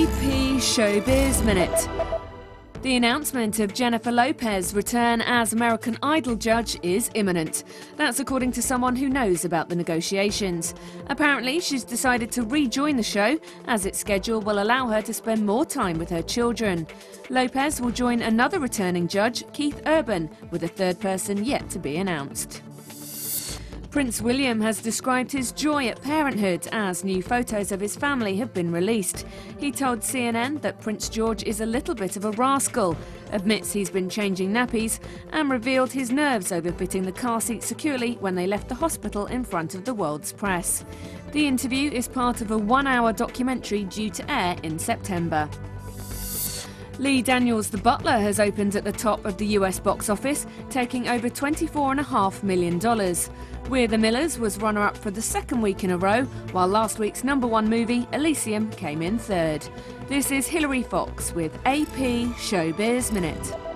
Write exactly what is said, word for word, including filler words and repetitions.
A P Showbiz Minute. The announcement of Jennifer Lopez's return as American Idol judge is imminent. That's according to someone who knows about the negotiations. Apparently, she's decided to rejoin the show as its schedule will allow her to spend more time with her children. Lopez will join another returning judge, Keith Urban, with a third person yet to be announced. Prince William has described his joy at parenthood as new photos of his family have been released. He told C N N that Prince George is a little bit of a rascal, admits he's been changing nappies, and revealed his nerves over fitting the car seat securely when they left the hospital in front of the world's press. The interview is part of a one-hour documentary due to air in September. Lee Daniels' The Butler has opened at the top of the U S box office, taking over twenty-four point five million dollars. We're the Millers was runner-up for the second week in a row, while last week's number one movie, Elysium, came in third. This is Hilary Fox with A P Showbiz Minute.